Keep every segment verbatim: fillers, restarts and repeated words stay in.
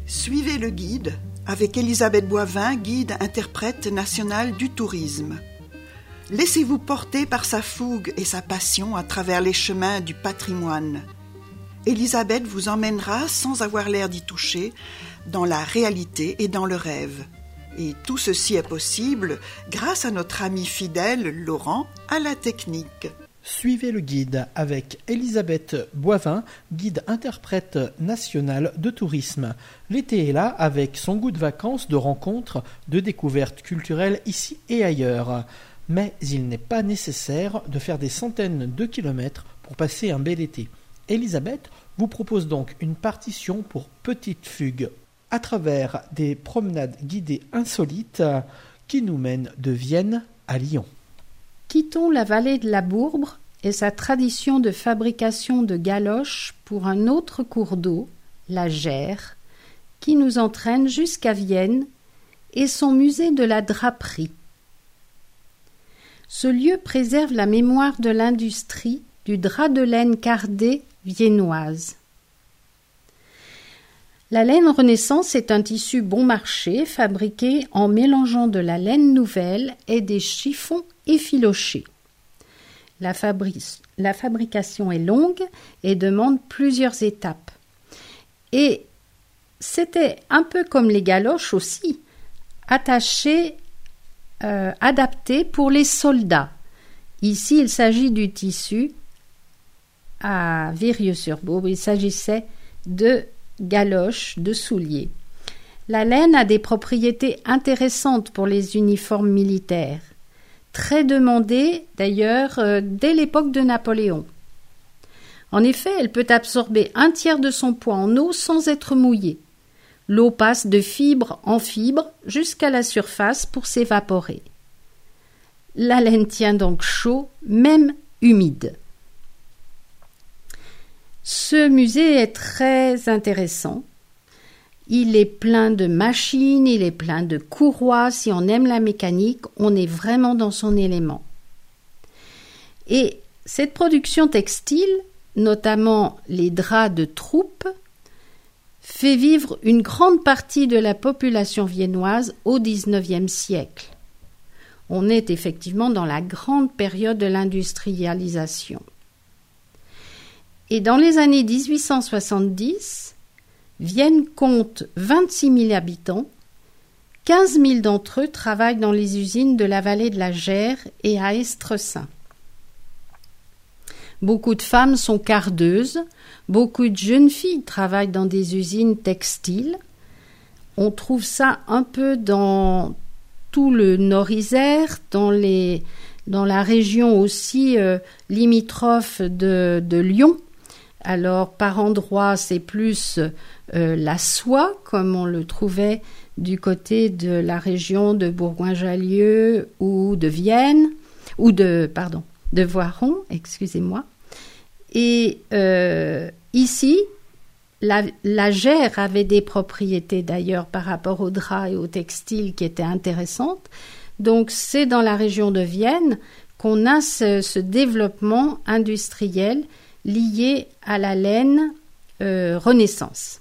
Suivez le guide avec Elisabeth Boivin, guide interprète nationale du tourisme. Laissez-vous porter par sa fougue et sa passion à travers les chemins du patrimoine. Elisabeth vous emmènera, sans avoir l'air d'y toucher, dans la réalité et dans le rêve. Et tout ceci est possible grâce à notre ami fidèle, Laurent, à la technique. Suivez le guide avec Elisabeth Boivin, guide interprète nationale de tourisme. L'été est là avec son goût de vacances, de rencontres, de découvertes culturelles ici et ailleurs. Mais il n'est pas nécessaire de faire des centaines de kilomètres pour passer un bel été. Elisabeth vous propose donc une partition pour petite fugue à travers des promenades guidées insolites qui nous mènent de Vienne à Lyon. Quittons la vallée de la Bourbre et sa tradition de fabrication de galoches pour un autre cours d'eau, la Gère, qui nous entraîne jusqu'à Vienne et son musée de la draperie. Ce lieu préserve la mémoire de l'industrie du drap de laine cardé viennoise. La laine Renaissance est un tissu bon marché fabriqué en mélangeant de la laine nouvelle et des chiffons effilochés. La, fabri- la fabrication est longue et demande plusieurs étapes. Et c'était un peu comme les galoches aussi, attaché, euh, adapté pour les soldats. Ici, il s'agit du tissu à Virieu-sur-Bourbe. Il s'agissait de galoches, de souliers. La laine a des propriétés intéressantes pour les uniformes militaires, très demandée d'ailleurs euh, dès l'époque de Napoléon. En effet, elle peut absorber un tiers de son poids en eau sans être mouillée. L'eau passe de fibre en fibre jusqu'à la surface pour s'évaporer. La laine tient donc chaud, même humide. Ce musée est très intéressant. Il est plein de machines, il est plein de courroies. Si on aime la mécanique, on est vraiment dans son élément. Et cette production textile, notamment les draps de troupe, fait vivre une grande partie de la population viennoise au dix-neuvième siècle. On est effectivement dans la grande période de l'industrialisation. Et dans les années dix-huit cent soixante-dix, Vienne compte vingt-six mille habitants, quinze mille d'entre eux travaillent dans les usines de la vallée de la Gère et à Estresin. Beaucoup de femmes sont cardeuses, beaucoup de jeunes filles travaillent dans des usines textiles. On trouve ça un peu dans tout le Nord-Isère, dans, les, dans la région aussi euh, limitrophe de, de Lyon. Alors, par endroits, c'est plus euh, la soie, comme on le trouvait du côté de la région de Bourgoin-Jallieu ou de Vienne, ou de, pardon, de Voiron, excusez-moi. Et euh, ici, la, la Gère avait des propriétés d'ailleurs par rapport au drap et au textile qui étaient intéressantes. Donc, c'est dans la région de Vienne qu'on a ce, ce développement industriel lié à la laine euh, Renaissance.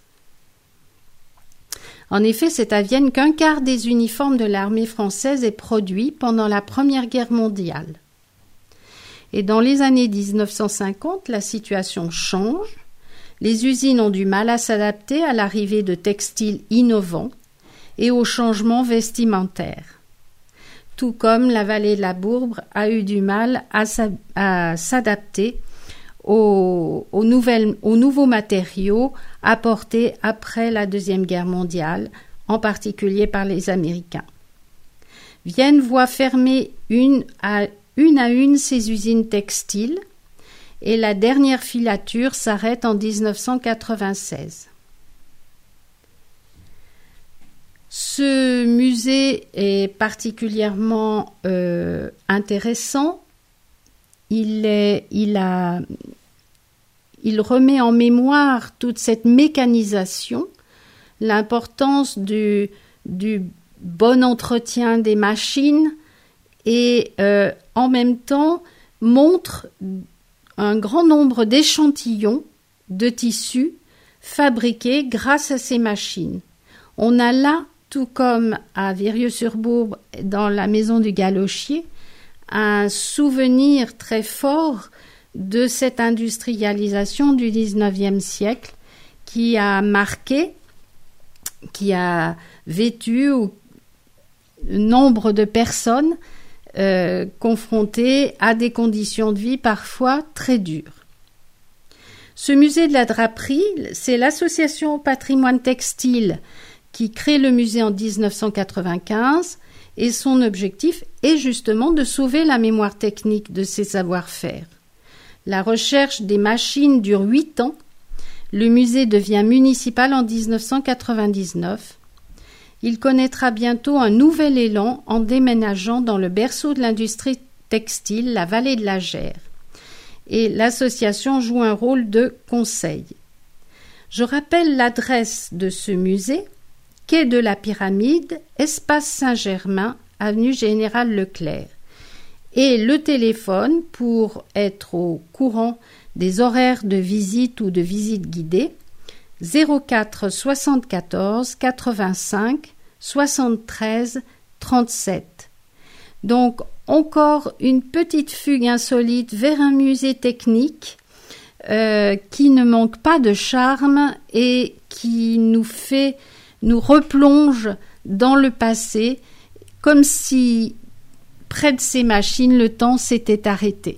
En effet, c'est à Vienne qu'un quart des uniformes de l'armée française est produit pendant la Première Guerre mondiale. Et dans les années dix-neuf cent cinquante, la situation change. Les usines ont du mal à s'adapter à l'arrivée de textiles innovants et aux changements vestimentaires. Tout comme la vallée de la Bourbre a eu du mal à, s'a- à s'adapter Aux, aux, nouvelles, aux nouveaux matériaux apportés après la Deuxième Guerre mondiale, en particulier par les Américains. Vienne voit fermer une à une, à une ses usines textiles et la dernière filature s'arrête en dix-neuf cent quatre-vingt-seize. Ce musée est particulièrement euh, intéressant. Il, est, il, a, il remet en mémoire toute cette mécanisation, l'importance du, du bon entretien des machines et euh, en même temps montre un grand nombre d'échantillons de tissus fabriqués grâce à ces machines. On a là, tout comme à Virieu-sur-Bourbe, dans la maison du Galochier, un souvenir très fort de cette industrialisation du dix-neuvième siècle qui a marqué, qui a vêtu ou nombre de personnes euh, confrontées à des conditions de vie parfois très dures. Ce musée de la draperie, c'est l'association Patrimoine Textile qui crée le musée en dix-neuf cent quatre-vingt-quinze et son objectif est justement de sauver la mémoire technique de ces savoir-faire. La recherche des machines dure huit ans. Le musée devient municipal en dix-neuf cent quatre-vingt-dix-neuf. Il connaîtra bientôt un nouvel élan en déménageant dans le berceau de l'industrie textile, la vallée de la Gère. Et l'association joue un rôle de conseil. Je rappelle l'adresse de ce musée, quai de la Pyramide, espace Saint-Germain, avenue Général Leclerc. Et le téléphone pour être au courant des horaires de visite ou de visite guidée, zéro quatre soixante-quatorze quatre-vingt-cinq soixante-treize trente-sept. Donc, encore une petite fugue insolite vers un musée technique euh, qui ne manque pas de charme et qui nous fait, nous replonge dans le passé, comme si près de ces machines, le temps s'était arrêté.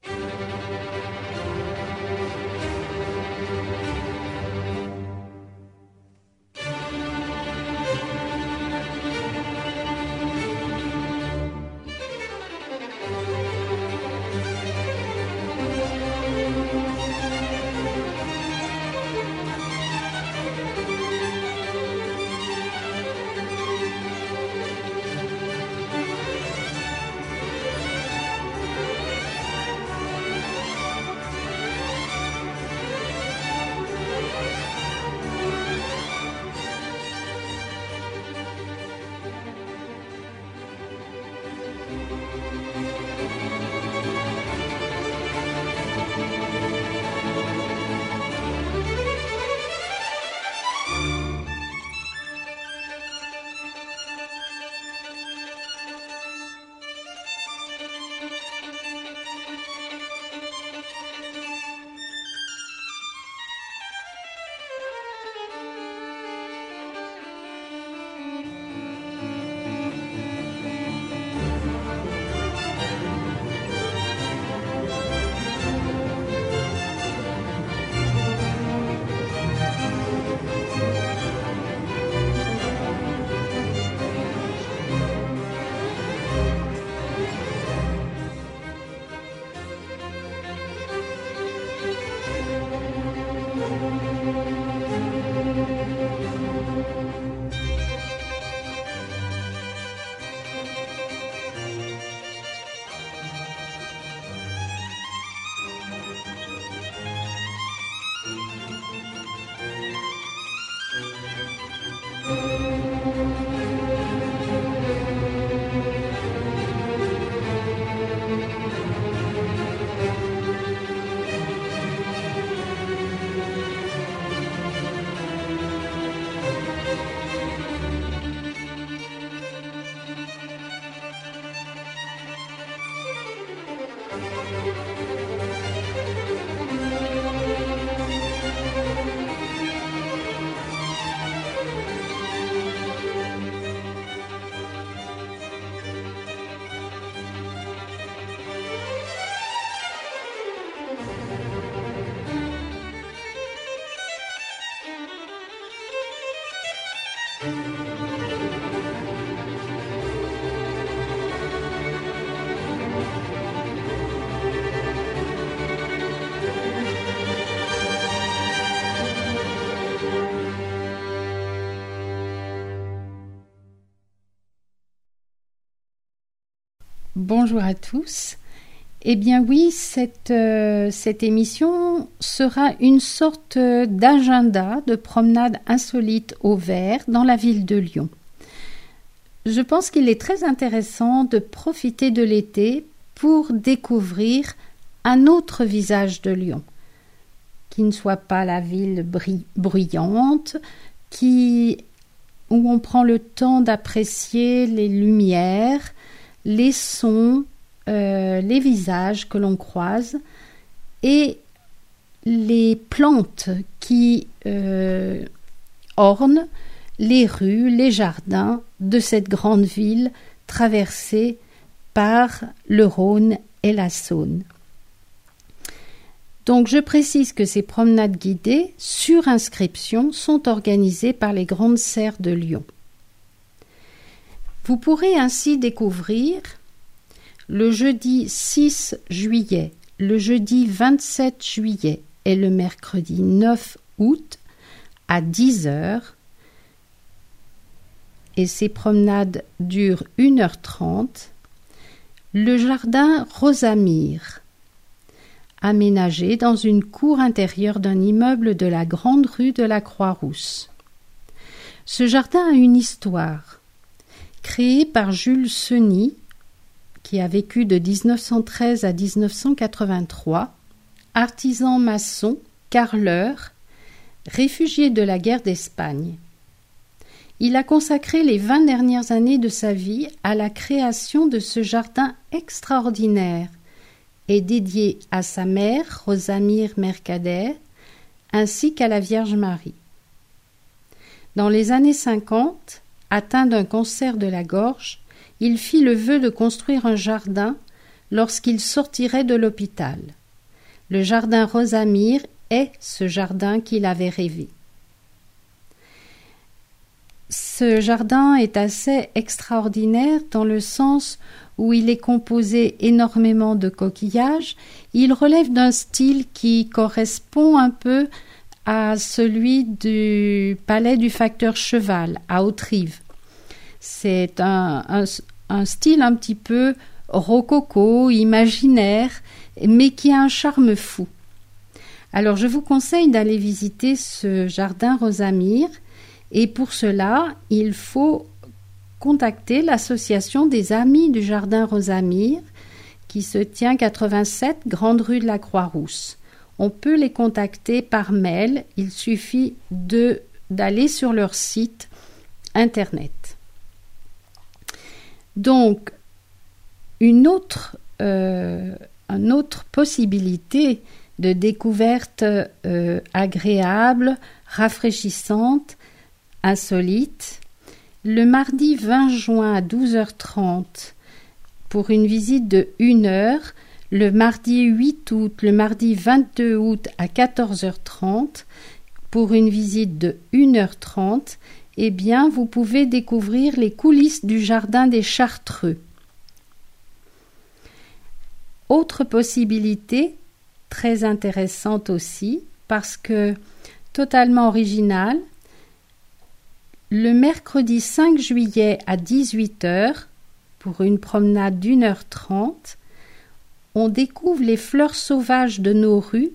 Bonjour à tous. Eh bien oui, cette, euh, cette émission sera une sorte d'agenda de promenade insolite au vert dans la ville de Lyon. Je pense qu'il est très intéressant de profiter de l'été pour découvrir un autre visage de Lyon, qui ne soit pas la ville bruyante, qui où on prend le temps d'apprécier les lumières, les sons, euh, les visages que l'on croise et les plantes qui euh, ornent les rues, les jardins de cette grande ville traversée par le Rhône et la Saône. Donc je précise que ces promenades guidées sur inscription sont organisées par les Grandes Serres de Lyon. Vous pourrez ainsi découvrir le jeudi six juillet, le jeudi vingt-sept juillet et le mercredi neuf août à dix heures. Et ces promenades durent une heure trente. Le jardin Rosamire, aménagé dans une cour intérieure d'un immeuble de la grande rue de la Croix-Rousse. Ce jardin a une histoire. Créé par Jules Seny, qui a vécu de dix-neuf cent treize à dix-neuf cent quatre-vingt-trois, artisan maçon, carreleur, réfugié de la guerre d'Espagne. Il a consacré les vingt dernières années de sa vie à la création de ce jardin extraordinaire et dédié à sa mère, Rosamire Mercader, ainsi qu'à la Vierge Marie. Dans les années cinquante, atteint d'un cancer de la gorge, il fit le vœu de construire un jardin lorsqu'il sortirait de l'hôpital. Le jardin Rosamire est ce jardin qu'il avait rêvé. Ce jardin est assez extraordinaire dans le sens où il est composé énormément de coquillages. Il relève d'un style qui correspond un peu à celui du palais du facteur Cheval à Hauterive. C'est un, un, un style un petit peu rococo, imaginaire, mais qui a un charme fou. Alors je vous conseille d'aller visiter ce jardin Rosamire. Et pour cela, il faut contacter l'association des Amis du Jardin Rosamire qui se tient quatre-vingt-sept Grande Rue de la Croix-Rousse. On peut les contacter par mail, il suffit de, d'aller sur leur site internet. Donc, une autre, euh, une autre possibilité de découverte euh, agréable, rafraîchissante, insolite, le mardi vingt juin à douze heures trente pour une visite de une heure, le mardi huit août, le mardi vingt-deux août à quatorze heures trente pour une visite de une heure trente, eh bien vous pouvez découvrir les coulisses du jardin des Chartreux. Autre possibilité, très intéressante aussi, parce que totalement originale, le mercredi cinq juillet à dix-huit heures, pour une promenade d'une heure trente, on découvre les fleurs sauvages de nos rues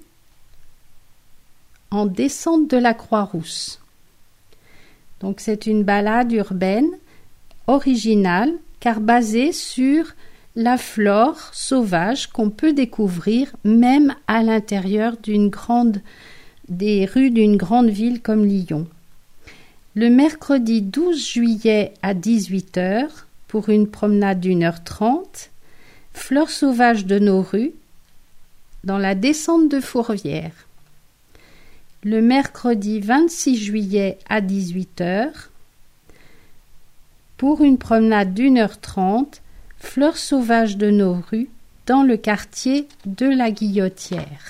en descente de la Croix-Rousse. Donc c'est une balade urbaine originale car basée sur la flore sauvage qu'on peut découvrir même à l'intérieur d'une grande, des rues d'une grande ville comme Lyon. Le mercredi douze juillet à dix-huit heures, pour une promenade d'une heure trente, fleurs sauvages de nos rues, dans la descente de Fourvière. Le mercredi vingt-six juillet à dix-huit heures, pour une promenade d'une heure trente, fleurs sauvages de nos rues, dans le quartier de la Guillotière.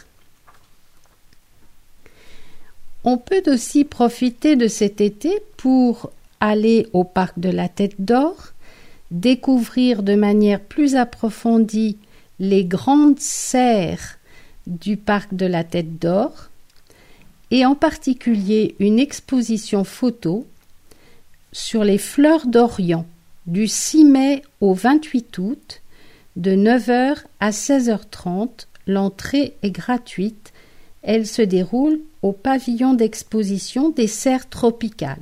On peut aussi profiter de cet été pour aller au parc de la Tête d'Or, découvrir de manière plus approfondie les grandes serres du parc de la Tête d'Or et en particulier une exposition photo sur les fleurs d'Orient du six mai au vingt-huit août de neuf heures à seize heures trente. L'entrée est gratuite. Elle se déroule au pavillon d'exposition des serres tropicales.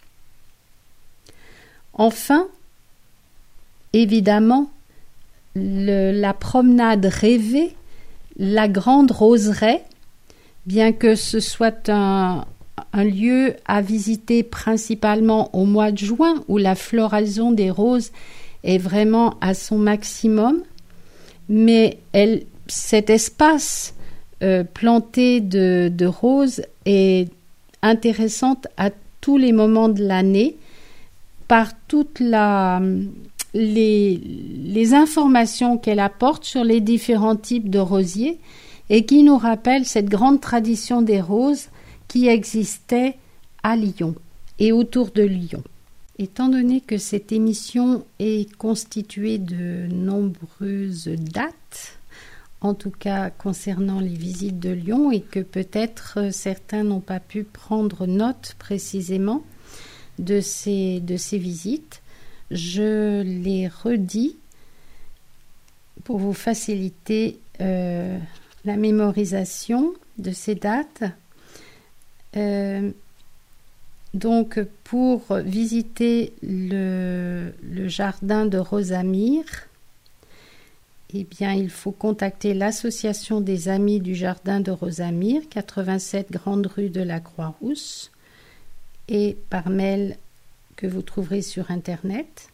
Enfin, évidemment, le, la promenade rêvée, la Grande Roseraie, bien que ce soit un, un lieu à visiter principalement au mois de juin où la floraison des roses est vraiment à son maximum, mais elle, cet espace euh, planté de, de roses est intéressant à tous les moments de l'année par toutes la, les, les informations qu'elle apporte sur les différents types de rosiers et qui nous rappelle cette grande tradition des roses qui existait à Lyon et autour de Lyon. Étant donné que cette émission est constituée de nombreuses dates, en tout cas concernant les visites de Lyon, et que peut-être certains n'ont pas pu prendre note précisément de ces, de ces visites, je les redis pour vous faciliter euh, la mémorisation de ces dates. Euh, donc pour visiter le, le jardin de Rosamire, eh bien il faut contacter l'association des Amis du Jardin de Rosamire, quatre-vingt-sept Grande Rue de la Croix-Rousse, et par mail que vous trouverez sur internet.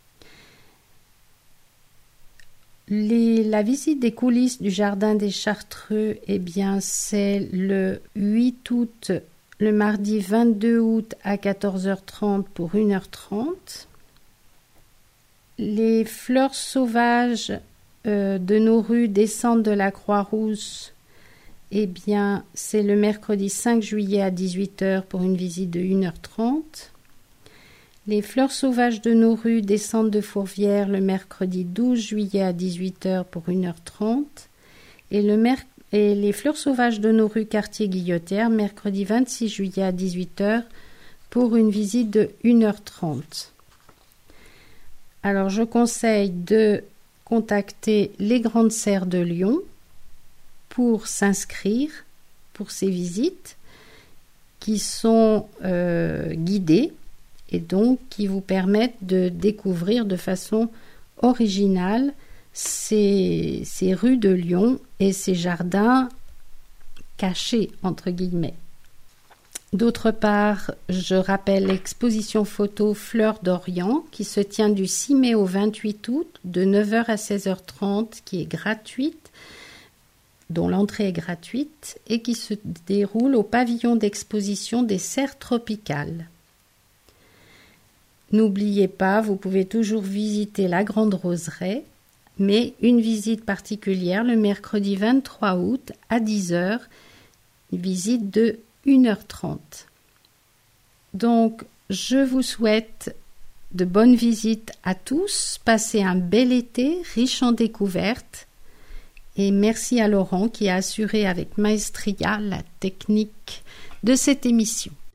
Les, la visite des coulisses du Jardin des Chartreux, eh bien, c'est le huit août, le mardi vingt-deux août à quatorze heures trente pour une heure trente. Les fleurs sauvages euh, de nos rues descendent de la Croix-Rousse, eh bien, c'est le mercredi cinq juillet à dix-huit heures pour une visite de une heure trente. Les fleurs sauvages de nos rues descendent de Fourvière le mercredi douze juillet à dix-huit heures pour une heure trente. Et, le mer- et les fleurs sauvages de nos rues Cartier-Guillotière mercredi vingt-six juillet à dix-huit heures pour une visite de une heure trente. Alors je conseille de contacter les Grandes Serres de Lyon pour s'inscrire pour ces visites qui sont euh, guidées et donc qui vous permettent de découvrir de façon originale ces, ces rues de Lyon et ces jardins cachés, entre guillemets. D'autre part, je rappelle l'exposition photo Fleurs d'Orient qui se tient du six mai au vingt-huit août de neuf heures à seize heures trente, qui est gratuite, dont l'entrée est gratuite et qui se déroule au pavillon d'exposition des serres tropicales. N'oubliez pas, vous pouvez toujours visiter la Grande Roseraie, mais une visite particulière le mercredi vingt-trois août à dix heures, une visite de une heure trente. Donc, je vous souhaite de bonnes visites à tous, passez un bel été riche en découvertes et merci à Laurent qui a assuré avec maestria la technique de cette émission.